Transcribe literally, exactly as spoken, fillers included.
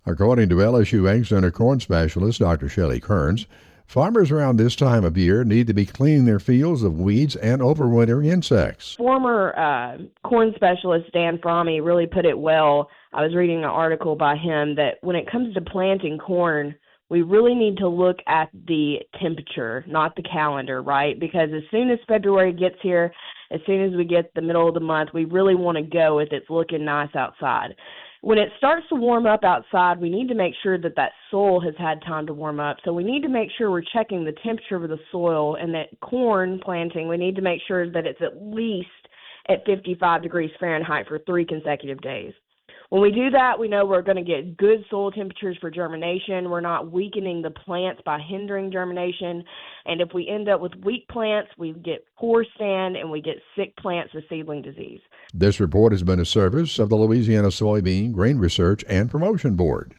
According to L S U Ag Center corn specialist Doctor Shelley Kearns, farmers around this time of year need to be cleaning their fields of weeds and overwintering insects. Former uh, corn specialist Dan Fromme really put it well. I was reading an article by him that when it comes to planting corn, we really need to look at the temperature, not the calendar, right? Because as soon as February gets here, as soon as we get the middle of the month, we really want to go if it's looking nice outside. When it starts to warm up outside, we need to make sure that that soil has had time to warm up. So we need to make sure we're checking the temperature of the soil, and that corn planting, we need to make sure that it's at least at fifty-five degrees Fahrenheit for three consecutive days. When we do that, we know we're going to get good soil temperatures for germination. We're not weakening the plants by hindering germination. And if we end up with weak plants, we get poor stand and we get sick plants with seedling disease. This report has been a service of the Louisiana Soybean Grain Research and Promotion Board.